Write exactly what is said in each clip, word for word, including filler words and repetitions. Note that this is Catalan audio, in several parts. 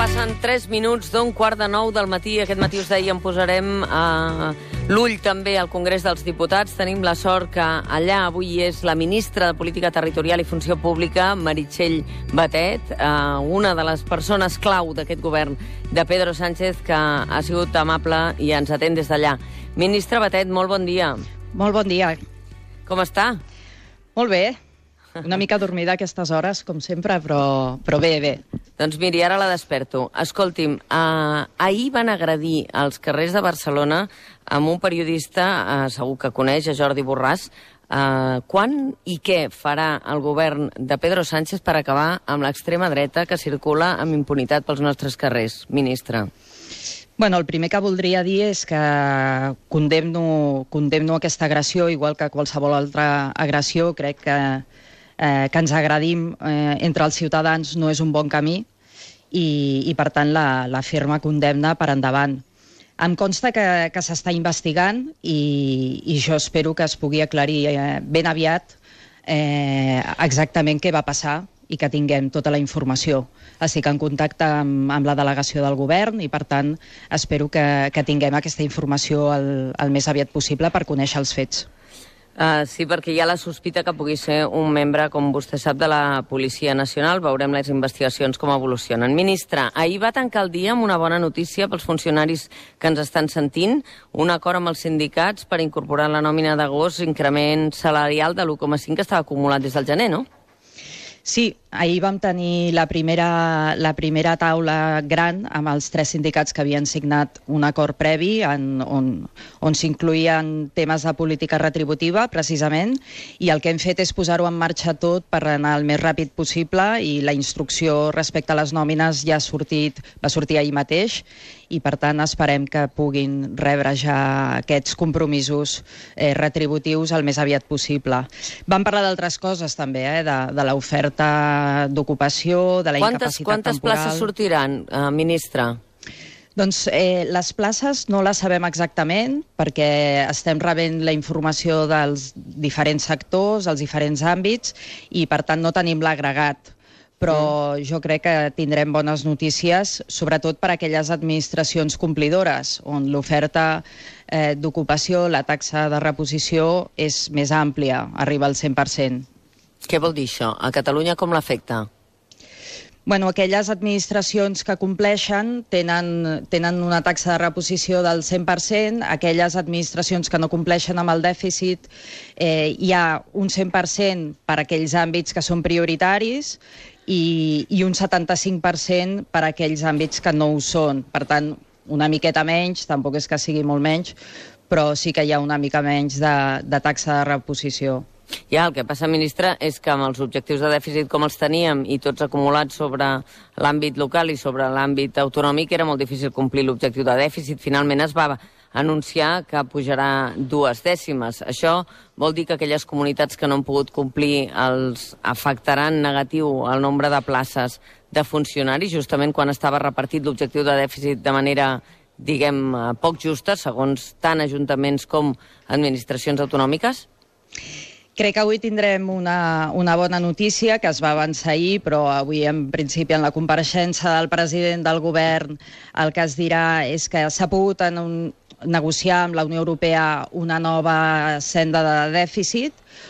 Passen tres minuts d'un quart de nou del matí. Aquest matí us dèiem, posarem eh, l'ull també al Congrés dels Diputats. Tenim la sort que allà avui és la ministra de Política Territorial i Funció Pública, Meritxell Batet, eh, una de les persones clau d'aquest govern de Pedro Sánchez, que ha sigut amable i ens atén des d'allà. Ministra Batet, molt bon dia. Molt bon dia. Com està? Molt bé. Una mica dormida a aquestes hores, com sempre, però, però bé, bé. Doncs miri, ara la desperto. Escolti'm, eh, ahir van agredir als carrers de Barcelona amb un periodista, eh, segur que coneix, a Jordi Borràs. Eh, quan i què farà el govern de Pedro Sánchez per acabar amb l'extrema dreta que circula amb impunitat pels nostres carrers, ministre? Bueno, el primer que voldria dir és que condemno, condemno aquesta agressió, igual que qualsevol altra agressió. Crec que Eh, que ens agredim eh, entre els ciutadans no és un bon camí i, i per tant, la, la ferma condemna per endavant. Em consta que, que s'està investigant i, i jo espero que es pugui aclarir eh, ben aviat eh, exactament què va passar i que tinguem tota la informació. Estic en contacte amb, amb la delegació del govern i, per tant, espero que, que tinguem aquesta informació el, el més aviat possible per conèixer els fets. Uh, sí, perquè hi ha la sospita que pugui ser un membre, com vostè sap, de la Policia Nacional. Veurem les investigacions com evolucionen. Ministre, ahir va tancar el dia amb una bona notícia pels funcionaris que ens estan sentint, un acord amb els sindicats per incorporar la nòmina d'agost, increment salarial de l'u coma cinc que estava acumulat des del gener, no? Sí, ahir vam tenir la primera, la primera taula gran amb els tres sindicats que havien signat un acord previ en, on, on s'incloïen temes de política retributiva, precisament, i el que hem fet és posar-ho en marxa tot per anar el més ràpid possible i la instrucció respecte a les nòmines ja ha sortit, va sortir ahir mateix i, per tant, esperem que puguin rebre ja aquests compromisos eh, retributius el més aviat possible. Vam parlar d'altres coses també, eh, de, de l'oferta d'ocupació, de la quantes, incapacitat quantes temporal. Quantes places sortiran, eh, ministre? Doncs eh, les places no les sabem exactament perquè estem rebent la informació dels diferents sectors, els diferents àmbits i, per tant, no tenim l'agregat. Però jo crec que tindrem bones notícies, sobretot per a aquelles administracions complidores, on l'oferta eh, d'ocupació, la taxa de reposició és més àmplia, arriba al cent per cent. Què vol dir això? A Catalunya com l'afecta? Bueno, aquelles administracions que compleixen tenen, tenen una taxa de reposició del cent per cent, aquelles administracions que no compleixen amb el dèficit eh, hi ha un cent per cent per a aquells àmbits que són prioritaris i, i un setanta-cinc per cent per a aquells àmbits que no ho són. Per tant, una miqueta menys, tampoc és que sigui molt menys, però sí que hi ha una mica menys de, de taxa de reposició. Ja, el que passa, ministre, és que amb els objectius de dèficit com els teníem i tots acumulats sobre l'àmbit local i sobre l'àmbit autonòmic era molt difícil complir l'objectiu de dèficit. Finalment es va anunciar que pujarà dues dècimes. Això vol dir que aquelles comunitats que no han pogut complir els afectaran negatiu el nombre de places de funcionaris, justament quan estava repartit l'objectiu de dèficit de manera, diguem, poc justa, segons tant ajuntaments com administracions autonòmiques? Crec que avui tindrem una, una bona notícia que es va avançar ahir, però avui en principi en la compareixença del president del govern el que es dirà és que s'ha pogut en un, negociar amb la Unió Europea una nova senda de dèficit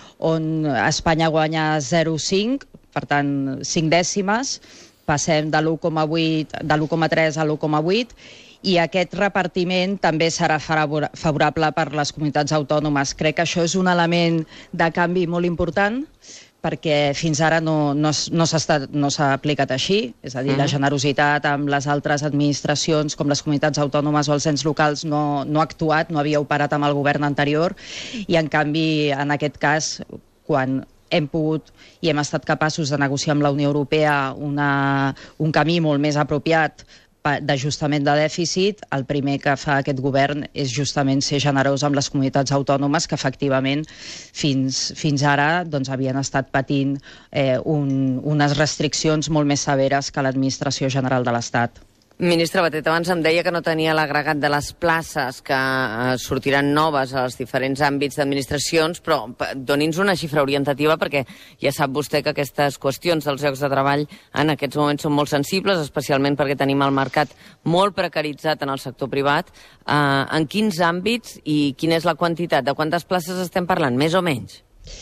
on Espanya guanya zero coma cinc, per tant cinc dècimes, passem de l'u coma vuit, de l'u coma tres a l'u coma vuit, i aquest repartiment també serà favorable per les comunitats autònomes. Crec que això és un element de canvi molt important perquè fins ara no, no, no s'ha aplicat així, és a dir, la generositat amb les altres administracions com les comunitats autònomes o els ens locals no, no ha actuat, no havia operat amb el govern anterior i, en canvi, en aquest cas, quan hem pogut i hem estat capaços de negociar amb la Unió Europea una, un camí molt més apropiat d'ajustament de dèficit, el primer que fa aquest govern és justament ser generós amb les comunitats autònomes que efectivament fins, fins ara doncs, havien estat patint eh, un, unes restriccions molt més severes que l'administració general de l'Estat. Ministre Batet, abans em deia que no tenia l'agregat de les places que eh, sortiran noves als diferents àmbits d'administracions, però doni'ns una xifra orientativa perquè ja sap vostè que aquestes qüestions dels llocs de treball en aquests moments són molt sensibles, especialment perquè tenim el mercat molt precaritzat en el sector privat. Eh, en quins àmbits i quina és la quantitat? De quantes places estem parlant, més o menys?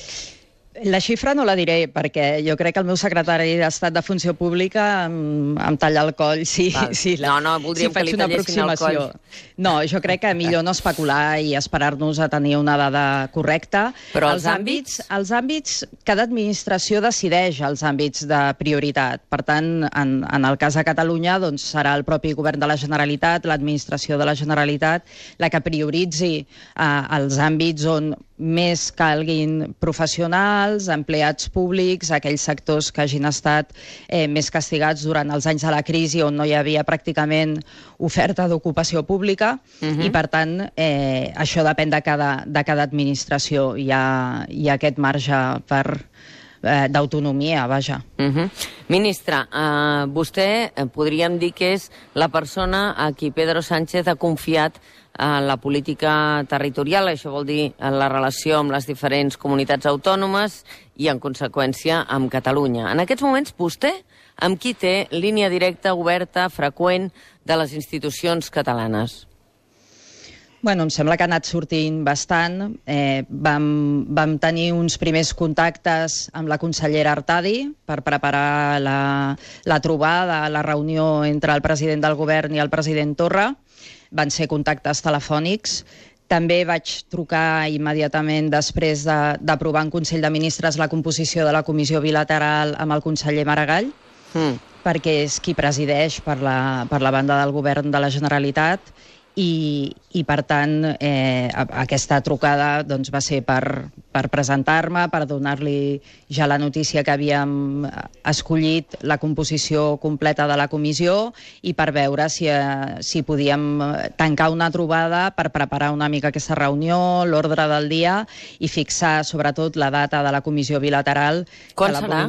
La xifra no la diré, perquè jo crec que el meu secretari d'Estat de Funció Pública em, em talla el coll si, si, la, no, no, voldríem si faig que li una tallessin el coll. No, jo crec que millor no especular i esperar-nos a tenir una dada correcta. Però els, els àmbits... àmbits... Els àmbits, cada administració decideix els àmbits de prioritat. Per tant, en, en el cas de Catalunya, doncs, serà el propi govern de la Generalitat, l'administració de la Generalitat, la que prioritzi eh, els àmbits on més calguin professionals, empleats públics, aquells sectors que hagin estat eh, més castigats durant els anys de la crisi on no hi havia pràcticament oferta d'ocupació pública uh-huh. i, per tant, eh, això depèn de cada, de cada administració. Hi ha, hi ha aquest marge per eh, d'autonomia, vaja. Uh-huh. Ministre, eh, vostè eh, podríem dir que és la persona a qui Pedro Sánchez ha confiat en la política territorial, això vol dir en la relació amb les diferents comunitats autònomes i, en conseqüència, amb Catalunya. En aquests moments, vostè amb qui té línia directa, oberta, freqüent de les institucions catalanes? Bueno, em sembla que ha anat sortint bastant. Eh, vam, vam tenir uns primers contactes amb la consellera Artadi per preparar la, la trobada, la reunió entre el president del govern i el president Torra. Van ser contactes telefònics. També vaig trucar immediatament després d'aprovar en Consell de Ministres la composició de la comissió bilateral amb el conseller Maragall, mm. perquè és qui presideix per la, per la banda del govern de la Generalitat i, i per tant, eh, aquesta trucada doncs, va ser per, per presentar-me, per donar-li ja la notícia que havíem escollit la composició completa de la comissió i per veure si, eh, si podíem tancar una trobada per preparar una mica aquesta reunió, l'ordre del dia i fixar sobretot la data de la comissió bilateral. Quan serà?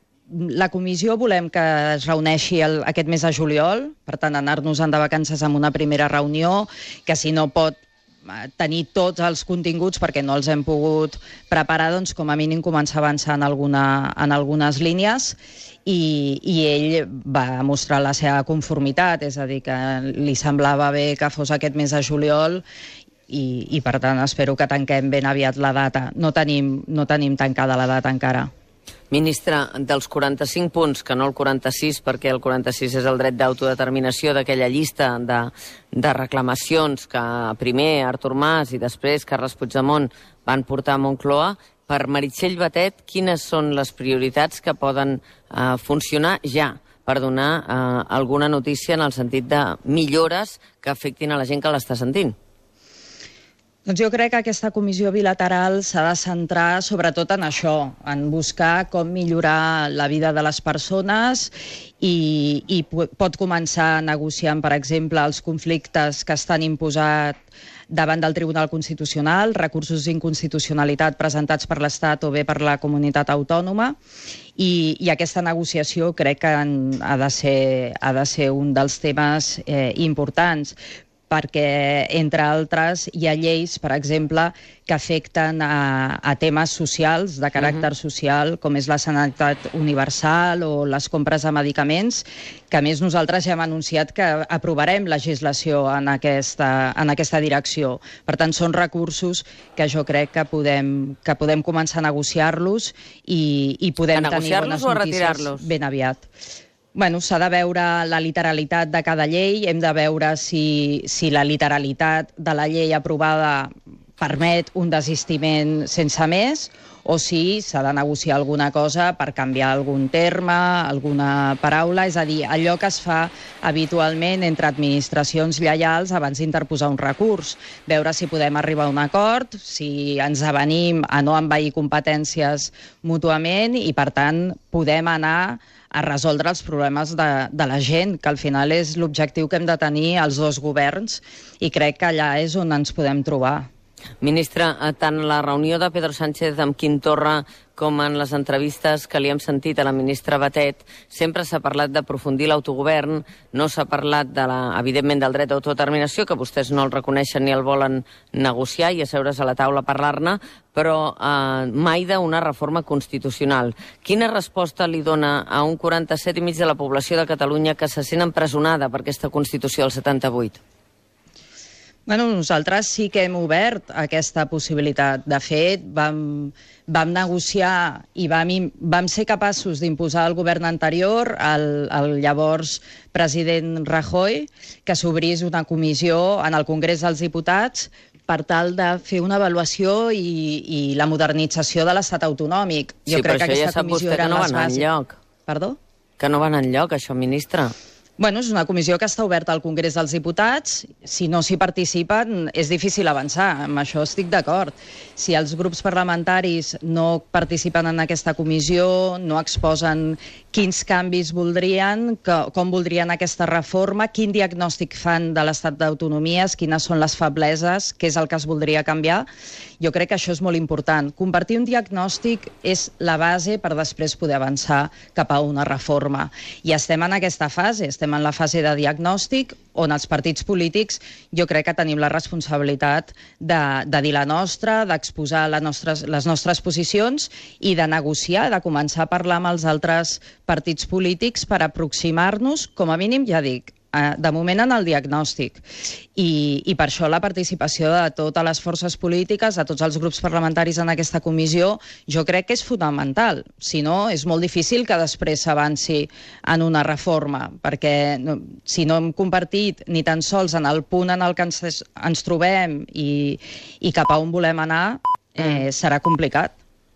La comissió volem que es reuneixi el, aquest mes de juliol, per tant, anar-nos-en de vacances amb una primera reunió, que si no pot tenir tots els continguts perquè no els hem pogut preparar, doncs com a mínim començar a avançar en, alguna, en algunes línies i, i ell va mostrar la seva conformitat, és a dir, que li semblava bé que fos aquest mes de juliol i, i per tant espero que tanquem ben aviat la data. No tenim, no tenim tancada la data encara. Ministre, dels quaranta-cinc punts, que no el quaranta-sis, perquè el quaranta-sis és el dret d'autodeterminació d'aquella llista de, de reclamacions que primer Artur Mas i després Carles Puigdemont van portar a Moncloa, per Meritxell Batet, quines són les prioritats que poden eh, funcionar ja per donar eh, alguna notícia en el sentit de millores que afectin a la gent que l'està sentint? Doncs jo crec que aquesta comissió bilateral s'ha de centrar sobretot en això, en buscar com millorar la vida de les persones i, i pot començar negociant, per exemple, els conflictes que estan imposats davant del Tribunal Constitucional, recursos d'inconstitucionalitat presentats per l'Estat o bé per la comunitat autònoma, i, i aquesta negociació crec que ha de ser, ha de ser un dels temes eh, importants, perquè, entre altres, hi ha lleis, per exemple, que afecten a, a temes socials, de caràcter social, com és la sanitat universal o les compres de medicaments, que a més nosaltres ja hem anunciat que aprovarem legislació en aquesta, en aquesta direcció. Per tant, són recursos que jo crec que podem, que podem començar a negociar-los i, i podem tenir bones notícies ben aviat. Bueno, s'ha de veure la literalitat de cada llei, hem de veure si, si la literalitat de la llei aprovada permet un desistiment sense més o si s'ha de negociar alguna cosa per canviar algun terme, alguna paraula, és a dir, allò que es fa habitualment entre administracions lleials abans d'interposar un recurs, veure si podem arribar a un acord, si ens avenim a no envair competències mútuament i, per tant, podem anar a resoldre els problemes de, de la gent, que al final és l'objectiu que hem de tenir els dos governs i crec que allà és on ens podem trobar. Ministre, tant la reunió de Pedro Sánchez amb Quim Torra com en les entrevistes que li hem sentit a la ministra Batet, sempre s'ha parlat d'aprofundir l'autogovern, no s'ha parlat, de la, evidentment, del dret d'autodeterminació, que vostès no el reconeixen ni el volen negociar i asseure's a la taula a parlar-ne, però eh, mai d'una reforma constitucional. Quina resposta li dona a un quaranta-set i mig de la població de Catalunya que se sent empresonada per aquesta Constitució del setanta-vuit? Bueno, nosaltres sí que hem obert aquesta possibilitat. De fet, vam, vam negociar i vam, vam ser capaços d'imposar al govern anterior, al, al llavors president Rajoy, que s'obrís una comissió en el Congrés dels Diputats per tal de fer una avaluació i, i la modernització de l'estat autonòmic. Jo sí, crec que aquesta ja comissió era no les bases. Enlloc. Perdó? Que no van enlloc, això, ministre. Bueno, és una comissió que està oberta al Congrés dels Diputats. Si no s'hi participen, és difícil avançar. Amb això estic d'acord. Si els grups parlamentaris no participen en aquesta comissió, no exposen quins canvis voldrien, que, com voldrien aquesta reforma, quin diagnòstic fan de l'estat d'autonomies, quines són les febleses, què és el que es voldria canviar, jo crec que això és molt important. Compartir un diagnòstic és la base per després poder avançar cap a una reforma. I estem en aquesta fase, estem en la fase de diagnòstic, on els partits polítics jo crec que tenim la responsabilitat de, de dir la nostra, d'exposar les nostres, les nostres posicions i de negociar, de començar a parlar amb els altres partits polítics per aproximar-nos, com a mínim, ja dic, de moment en el diagnòstic. I, i per això la participació de totes les forces polítiques, de tots els grups parlamentaris en aquesta comissió, jo crec que és fonamental. Si no, és molt difícil que després s'avanci en una reforma, perquè no, si no hem compartit ni tan sols en el punt en el que ens, ens trobem i, i cap a on volem anar, eh, serà complicat.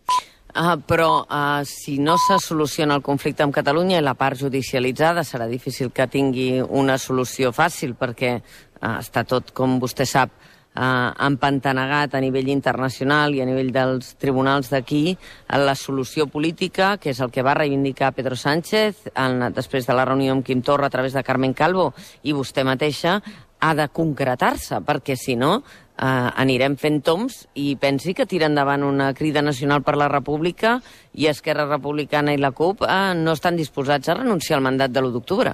Uh, però uh, si no se soluciona el conflicte amb Catalunya i la part judicialitzada, serà difícil que tingui una solució fàcil, perquè uh, està tot, com vostè sap, uh, empantanegat a nivell internacional i a nivell dels tribunals d'aquí. La solució política, que és el que va reivindicar Pedro Sánchez en, després de la reunió amb Quim Torra a través de Carmen Calvo i vostè mateixa, ha de concretar-se, perquè si no Uh, anirem fent toms i pensi que tira endavant una crida nacional per la República i Esquerra Republicana i la CUP uh, no estan disposats a renunciar al mandat de l'u d'octubre.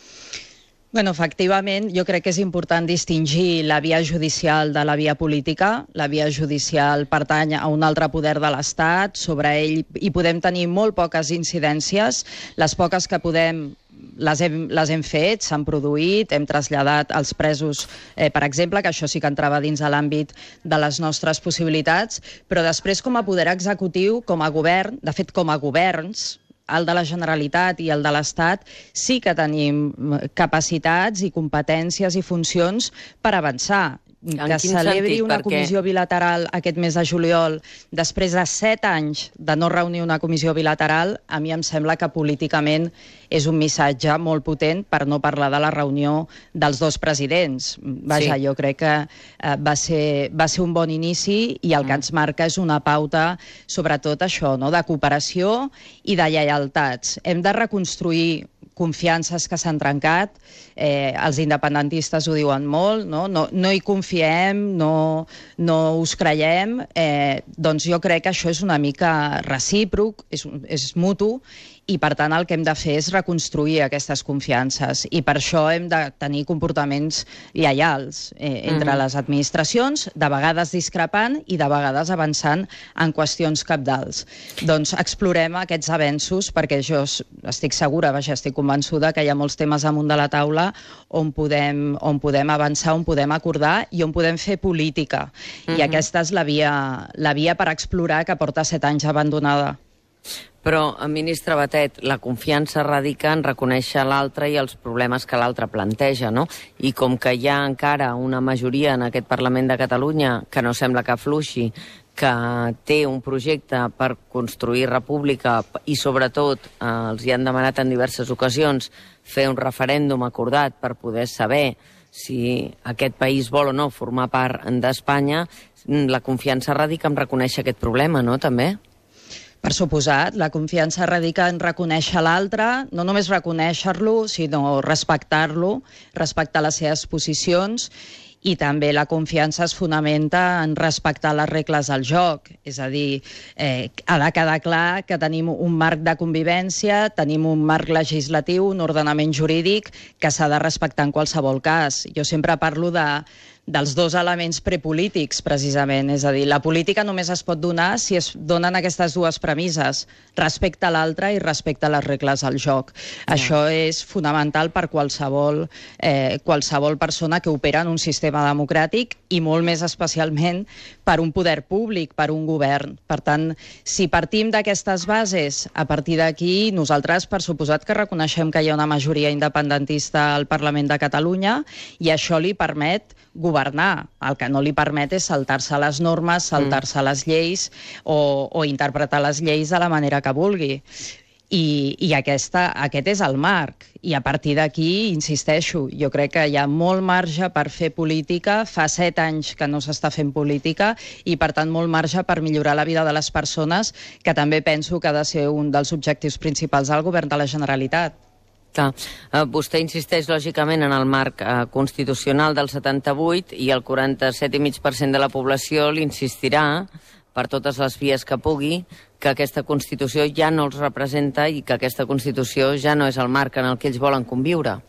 Bueno, efectivament, jo crec que és important distingir la via judicial de la via política. La via judicial pertany a un altre poder de l'Estat, sobre ell hi podem tenir molt poques incidències, les poques que podem les hem, les hem fet, s'han produït, hem traslladat els presos, eh, per exemple, que això sí que entrava dins de l'àmbit de les nostres possibilitats, però després com a poder executiu, com a govern, de fet com a governs, el de la Generalitat i el de l'Estat, sí que tenim capacitats i competències i funcions per avançar. Que celebri una comissió bilateral aquest mes de juliol, després de set anys de no reunir una comissió bilateral, a mi em sembla que políticament és un missatge molt potent, per no parlar de la reunió dels dos presidents. Vaja, sí. Jo crec que eh, va, ser, va ser un bon inici i el que ens marca és una pauta, sobretot això, no?, de cooperació i de lleialtats. Hem de reconstruir confiances que s'han trencat, eh, els independentistes ho diuen molt, no, no, no hi confiem, no, no us creiem, eh, doncs jo crec que això és una mica recíproc, és, és mutu, i per tant el que hem de fer és reconstruir aquestes confiances i per això hem de tenir comportaments lleials eh, entre mm-hmm. les administracions, de vegades discrepant i de vegades avançant en qüestions cabdals. Doncs explorem aquests avenços perquè jo estic segura, vaja, estic convençuda que hi ha molts temes amunt de la taula on podem, on podem avançar, on podem acordar i on podem fer política. Mm-hmm. I aquesta és la via, la via per explorar que porta set anys abandonada. Però, ministre Batet, la confiança radica en reconèixer l'altre i els problemes que l'altre planteja, no? I com que hi ha encara una majoria en aquest Parlament de Catalunya que no sembla que afluixi, que té un projecte per construir república i, sobretot, eh, els hi han demanat en diverses ocasions fer un referèndum acordat per poder saber si aquest país vol o no formar part d'Espanya, la confiança radica en reconèixer aquest problema, no?, també? Per suposat, la confiança radica en reconèixer l'altre, no només reconèixer-lo, sinó respectar-lo, respectar les seves posicions i també la confiança es fonamenta en respectar les regles del joc. És a dir, eh, ha de quedar clar que tenim un marc de convivència, tenim un marc legislatiu, un ordenament jurídic que s'ha de respectar en qualsevol cas. Jo sempre parlo de dels dos elements prepolítics, precisament. És a dir, la política només es pot donar si es donen aquestes dues premisses, respecte a l'altre i respecte a les regles del joc. Ja. Això és fonamental per qualsevol, eh, qualsevol persona que opera en un sistema democràtic i molt més especialment per un poder públic, per un govern. Per tant, si partim d'aquestes bases, a partir d'aquí nosaltres, per suposat que reconeixem que hi ha una majoria independentista al Parlament de Catalunya i això li permet governar. El que no li permet és saltar-se les normes, saltar-se les lleis o, o interpretar les lleis de la manera que vulgui. I, i aquesta, aquest és el marc. I a partir d'aquí, insisteixo, jo crec que hi ha molt marge per fer política. Fa set anys que no s'està fent política i, per tant, molt marge per millorar la vida de les persones, que també penso que ha de ser un dels objectius principals del govern de la Generalitat. Clar. Uh, vostè insisteix lògicament en el marc uh, constitucional del setanta-vuit i el quaranta-set coma cinc per cent de la població l'insistirà per totes les vies que pugui que aquesta Constitució ja no els representa i que aquesta Constitució ja no és el marc en el que ells volen conviure.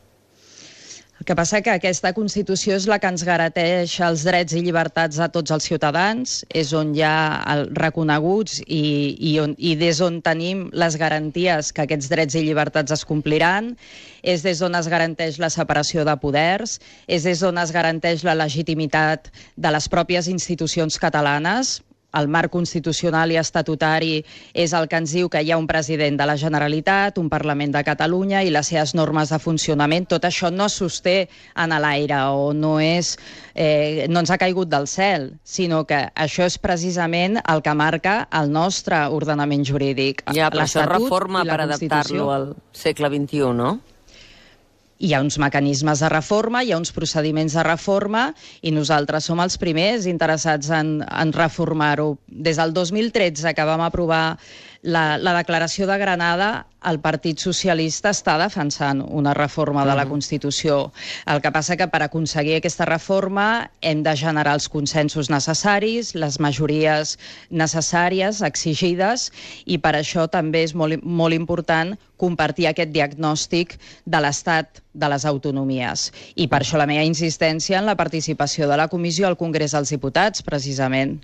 El que passa que aquesta Constitució és la que ens garanteix els drets i llibertats a tots els ciutadans, és on hi ha el, reconeguts i, i, on, i des on tenim les garanties que aquests drets i llibertats es compliran, és des d'on es garanteix la separació de poders, és des d'on es garanteix la legitimitat de les pròpies institucions catalanes. El marc constitucional i estatutari és el que ens diu que hi ha un president de la Generalitat, un Parlament de Catalunya i les seves normes de funcionament. Tot això no es sosté en l'aire o no, és, eh, no ens ha caigut del cel, sinó que això és precisament el que marca el nostre ordenament jurídic. Ja, però això reforma per adaptar-lo al segle vint-i-u, no? Hi ha uns mecanismes de reforma, hi ha uns procediments de reforma i nosaltres som els primers interessats en, en reformar-ho. Des del dos mil tretze, que vam aprovar la, la declaració de Granada, el Partit Socialista està defensant una reforma de la Constitució. El que passa que per aconseguir aquesta reforma hem de generar els consensos necessaris, les majories necessàries, exigides, i per això també és molt, molt important compartir aquest diagnòstic de l'estat de les autonomies. I per això la meva insistència en la participació de la Comissió al Congrés dels Diputats, precisament.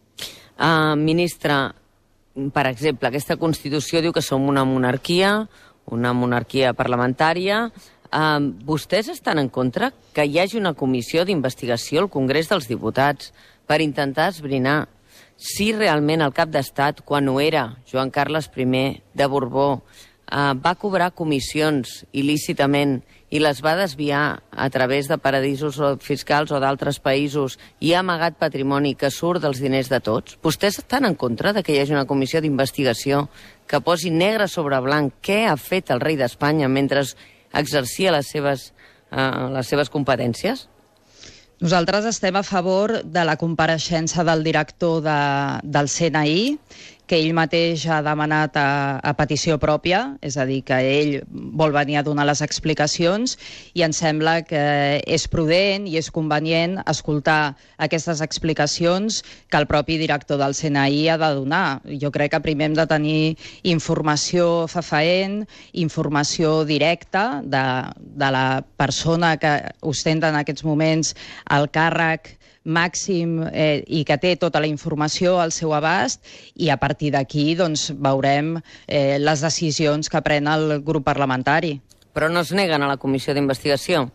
Uh, ministra, per exemple, aquesta Constitució diu que som una monarquia, una monarquia parlamentària. Uh, vostès estan en contra que hi hagi una comissió d'investigació al Congrés dels Diputats per intentar esbrinar si realment el cap d'estat, quan ho era Joan Carles primer de Borbó, uh, va cobrar comissions il·lícitament i les va desviar a través de paradisos fiscals o d'altres països i ha amagat patrimoni que surt dels diners de tots? Vostès estan en contra de que hi hagi una comissió d'investigació que posi negre sobre blanc què ha fet el rei d'Espanya mentre exercia les seves, uh, les seves competències? Nosaltres estem a favor de la compareixença del director de, del C N I, que ell mateix ha demanat a, a petició pròpia, és a dir, que ell vol venir a donar les explicacions i ens sembla que és prudent i és convenient escoltar aquestes explicacions que el propi director del C N I ha de donar. Jo crec que primer hem de tenir informació fefaent, informació directa de, de la persona que ostenta en aquests moments el càrrec màxim eh, i que té tota la informació al seu abast, i a partir d'aquí doncs, veurem eh, les decisions que pren el grup parlamentari. Però no es neguen a la comissió d'investigació?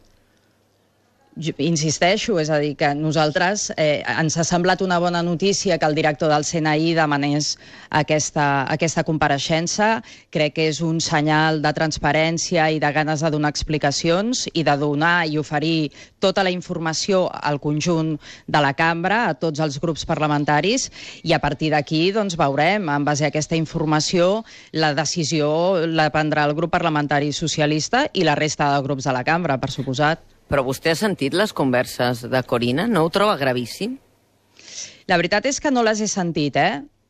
Jo insisteixo, és a dir, que nosaltres eh, ens ha semblat una bona notícia que el director del C N I demanés aquesta, aquesta compareixença. Crec que és un senyal de transparència i de ganes de donar explicacions i de donar i oferir tota la informació al conjunt de la cambra, a tots els grups parlamentaris, i a partir d'aquí doncs, veurem, en base a aquesta informació, la decisió la prendrà el grup parlamentari socialista i la resta de grups de la cambra, per suposat. Però vostè ha sentit les converses de Corinna? No ho troba gravíssim? La veritat és que no les he sentit, eh?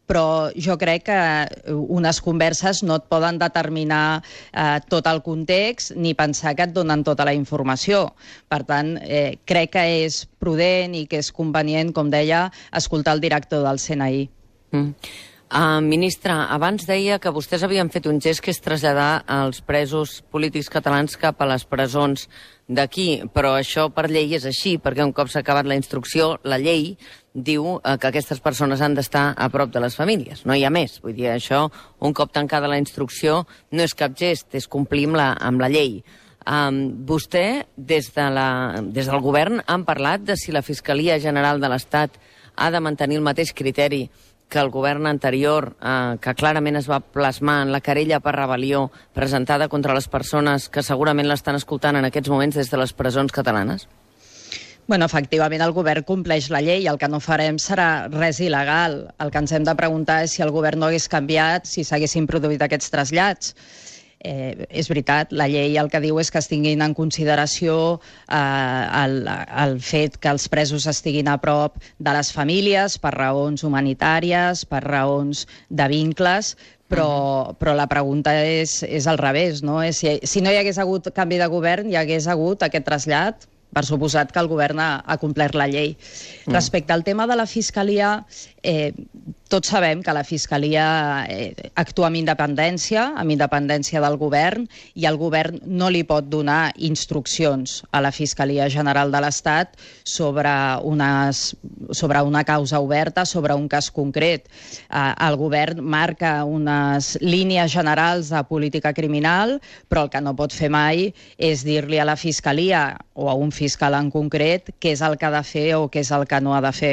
però jo crec que unes converses no et poden determinar eh, tot el context ni pensar que et donen tota la informació. Per tant, eh, crec que és prudent i que és convenient, com deia, escoltar el director del C N I. Mm. Uh, ministra, abans deia que vostès havien fet un gest que és traslladar els presos polítics catalans cap a les presons d'aquí, però això per llei és així, perquè un cop s'ha acabat la instrucció, la llei diu uh, que aquestes persones han d'estar a prop de les famílies. No hi ha més. Vull dir, això, un cop tancada la instrucció, no és cap gest, és complir amb la, amb la llei. Um, vostè, des, de la, des del govern, han parlat de si la Fiscalia General de l'Estat ha de mantenir el mateix criteri que el govern anterior, eh, que clarament es va plasmar en la querella per rebel·lió presentada contra les persones que segurament l'estan escoltant en aquests moments des de les presons catalanes? Bueno, efectivament, el govern compleix la llei. El que no farem serà res il·legal. El que ens hem de preguntar és si el govern no hagués canviat, si s'haguessin produït aquests trasllats. Eh, és veritat, la llei el que diu és que es tinguin en consideració eh, el, el fet que els presos estiguin a prop de les famílies per raons humanitàries, per raons de vincles, però, però la pregunta és, és al revés, no? És si, si no hi hagués hagut canvi de govern, hi hagués hagut aquest trasllat, per suposat que el govern ha, ha complert la llei. Mm. Respecte al tema de la Fiscalia, eh, tots sabem que la Fiscalia eh, actua amb independència, amb independència del govern, i el govern no li pot donar instruccions a la Fiscalia General de l'Estat sobre, unes, sobre una causa oberta, sobre un cas concret. Eh, el govern marca unes línies generals de política criminal, però el que no pot fer mai és dir-li a la Fiscalia o a un fiscal en concret què és el que ha de fer o què és el que no ha de fer.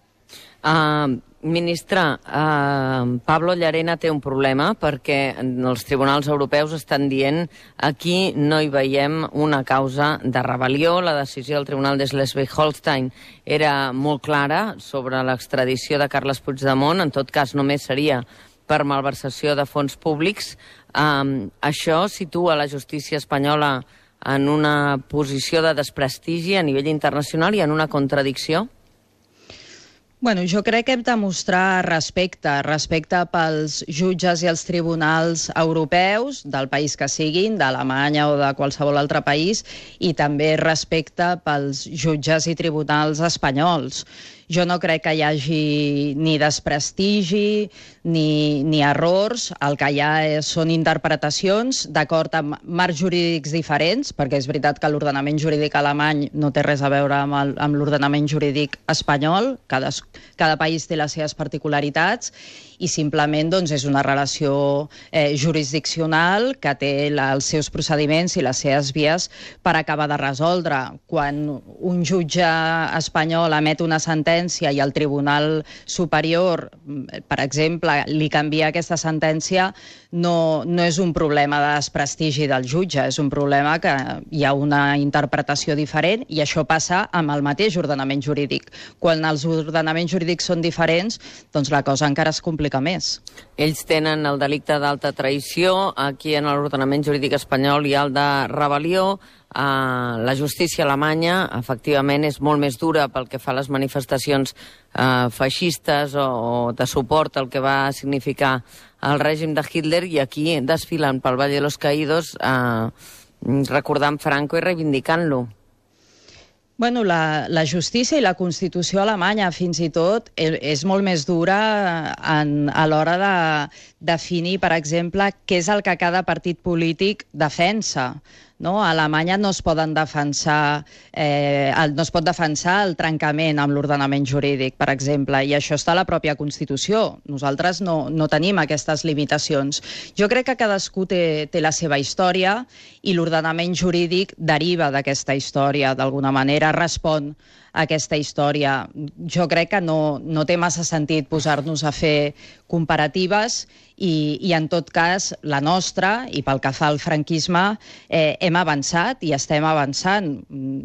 Uh, ministra, uh, Pablo Llarena té un problema perquè els tribunals europeus estan dient aquí no hi veiem una causa de rebel·lió. La decisió del Tribunal de Schleswig-Holstein era molt clara sobre l'extradició de Carles Puigdemont. En tot cas, només seria per malversació de fons públics. Uh, això situa la justícia espanyola en una posició de desprestigi a nivell internacional i en una contradicció? Bueno, jo crec que hem de mostrar respecte, respecte pels jutges i els tribunals europeus, del país que siguin, d'Alemanya o de qualsevol altre país, i també respecte pels jutges i tribunals espanyols. Jo no crec que hi hagi ni desprestigi ni, ni errors. El que hi ha és, són interpretacions d'acord amb marcs jurídics diferents, perquè és veritat que l'ordenament jurídic alemany no té res a veure amb, el, amb l'ordenament jurídic espanyol. Cada, cada país té les seves particularitats i simplement doncs, és una relació eh, jurisdiccional que té la, els seus procediments i les seves vies per acabar de resoldre. Quan un jutge espanyol emet una sentència i el Tribunal Superior, per exemple, li canvia aquesta sentència, no, no és un problema de desprestigi del jutge, és un problema que hi ha una interpretació diferent i això passa amb el mateix ordenament jurídic. Quan els ordenaments jurídics són diferents, doncs la cosa encara es complica més. Ells tenen el delicte d'alta traïció, aquí en l'ordenament jurídic espanyol hi ha el de rebel·lió. Uh, la justícia alemanya, efectivament, és molt més dura pel que fa a les manifestacions uh, feixistes o, o de suport al que va significar el règim de Hitler, i aquí desfilen pel Valle de los Caídos uh, recordant Franco i reivindicant-lo. Bueno, la, la justícia i la Constitució alemanya, fins i tot, és molt més dura en, a l'hora de definir, per exemple, què és el que cada partit polític defensa. No? A Alemanya no es poden defensar, eh, el, no es pot defensar el trencament amb l'ordenament jurídic, per exemple, i això està a la pròpia Constitució. Nosaltres no, no tenim aquestes limitacions. Jo crec que cadascú té, té la seva història i l'ordenament jurídic deriva d'aquesta història, d'alguna manera respon a aquesta història. Jo crec que no, no té massa sentit posar-nos a fer comparatives i, i en tot cas la nostra, i pel que fa al franquisme, eh, hem avançat i estem avançant.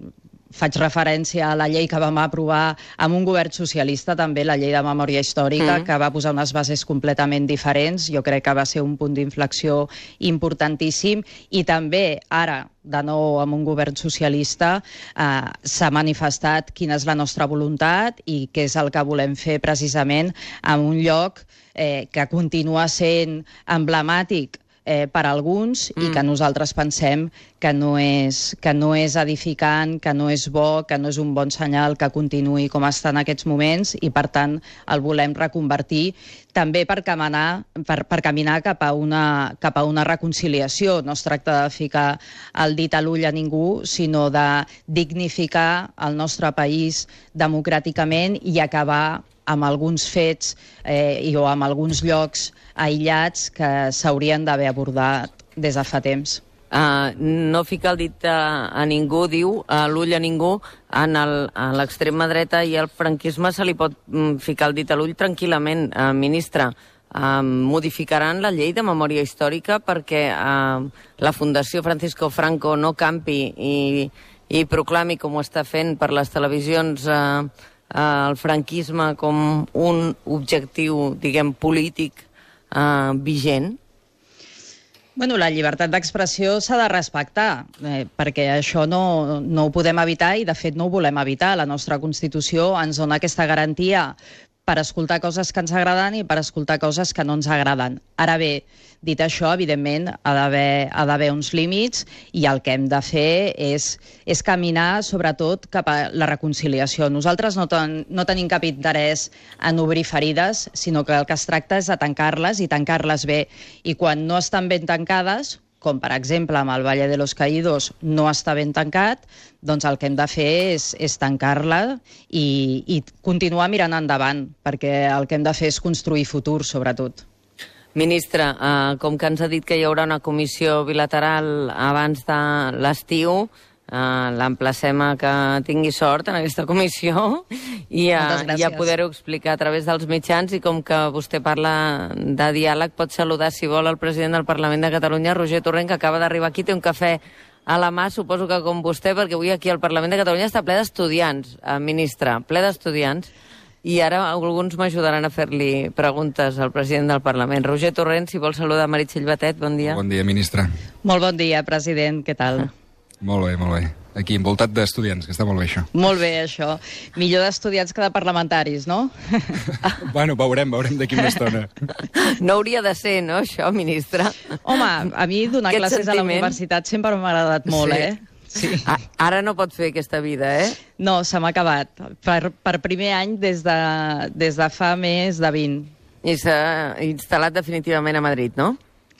faig referència a la llei que vam aprovar amb un govern socialista, també la llei de memòria històrica, mm. que va posar unes bases completament diferents. Jo crec que va ser un punt d'inflexió importantíssim. I també ara, de nou amb un govern socialista, eh, s'ha manifestat quina és la nostra voluntat i què és el que volem fer precisament en un lloc eh, que continua sent emblemàtic Eh, per alguns mm. i que nosaltres pensem que no, és, que no és edificant, que no és bo, que no és un bon senyal que continuï com està en aquests moments i, per tant, el volem reconvertir també per caminar, per, per caminar cap, a una, cap a una reconciliació. No es tracta de ficar el dit a l'ull a ningú, sinó de dignificar el nostre país democràticament i acabar amb alguns fets eh, i, o amb alguns llocs aïllats que s'haurien d'haver abordat des de fa temps. Uh, no ficar el dit a, a ningú, diu, a l'ull a ningú. En el, a l'extrema dreta i al franquisme se li pot mm, ficar el dit a l'ull tranquil·lament. Uh, ministre, uh, modificaran la llei de memòria històrica perquè uh, la Fundació Francisco Franco no campi i, i proclami, com ho està fent per les televisions, uh, uh, el franquisme com un objectiu, diguem, polític Uh, vigent? Bueno, la llibertat d'expressió s'ha de respectar, eh, perquè això no, no ho podem evitar i, de fet, no ho volem evitar. La nostra Constitució ens dona aquesta garantia per escoltar coses que ens agraden i per escoltar coses que no ens agraden. Ara bé, dit això, evidentment, ha d'haver ha d'haver uns límits i el que hem de fer és, és caminar, sobretot, cap a la reconciliació. Nosaltres no, ten, no tenim cap interès en obrir ferides, sinó que el que es tracta és de tancar-les i tancar-les bé. I quan no estan ben tancades, com per exemple amb el Valle de los Caídos no està ben tancat, doncs el que hem de fer és, és tancar-la i, i continuar mirant endavant, perquè el que hem de fer és construir futur, sobretot. Ministre, eh, com que ens ha dit que hi haurà una comissió bilateral abans de l'estiu, Uh, l'emplacem a que tingui sort en aquesta comissió i a, i a poder-ho explicar a través dels mitjans, i com que vostè parla de diàleg, pot saludar, si vol, el president del Parlament de Catalunya, Roger Torrent, que acaba d'arribar aquí, té un cafè a la mà, suposo que com vostè, perquè avui aquí al Parlament de Catalunya està ple d'estudiants, eh, ministre, ple d'estudiants, i ara alguns m'ajudaran a fer-li preguntes al president del Parlament. Roger Torrent, si vol saludar Meritxell Batet, bon dia. Bon dia, ministre. Molt bon dia, president, què tal? Molt bé, molt bé. Aquí, envoltat d'estudiants, que està molt bé, això. Molt bé, això. Millor d'estudiants que de parlamentaris, no? Bueno, veurem, veurem d'aquí una estona. No hauria de ser, no, això, ministre? Home, a mi donar Aquest classes sentiment... a la universitat sempre m'ha agradat molt, sí. eh? Sí. Ara no pot fer aquesta vida, eh? No, se m'ha acabat. Per, per primer any des de, des de fa més de vint. I s'ha instal·lat definitivament a Madrid, no?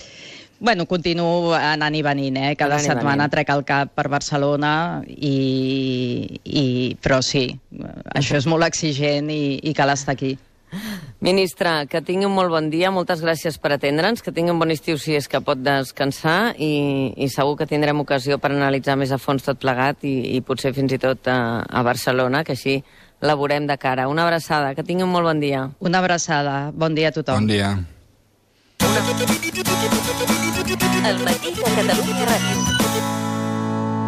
Bueno, continuo anant i venint, eh? Cada anant setmana trec el cap per Barcelona, i, i, però sí, això és molt exigent i, i cal estar aquí. Ministre, que tingui un molt bon dia, moltes gràcies per atendre'ns, que tingui un bon estiu si és que pot descansar, i, i segur que tindrem ocasió per analitzar més a fons tot plegat i, i potser fins i tot a, a Barcelona, que així la veurem de cara. Una abraçada, que tingui un molt bon dia. Una abraçada, bon dia a tothom. Bon dia. El matí de Catalunya Ràdio.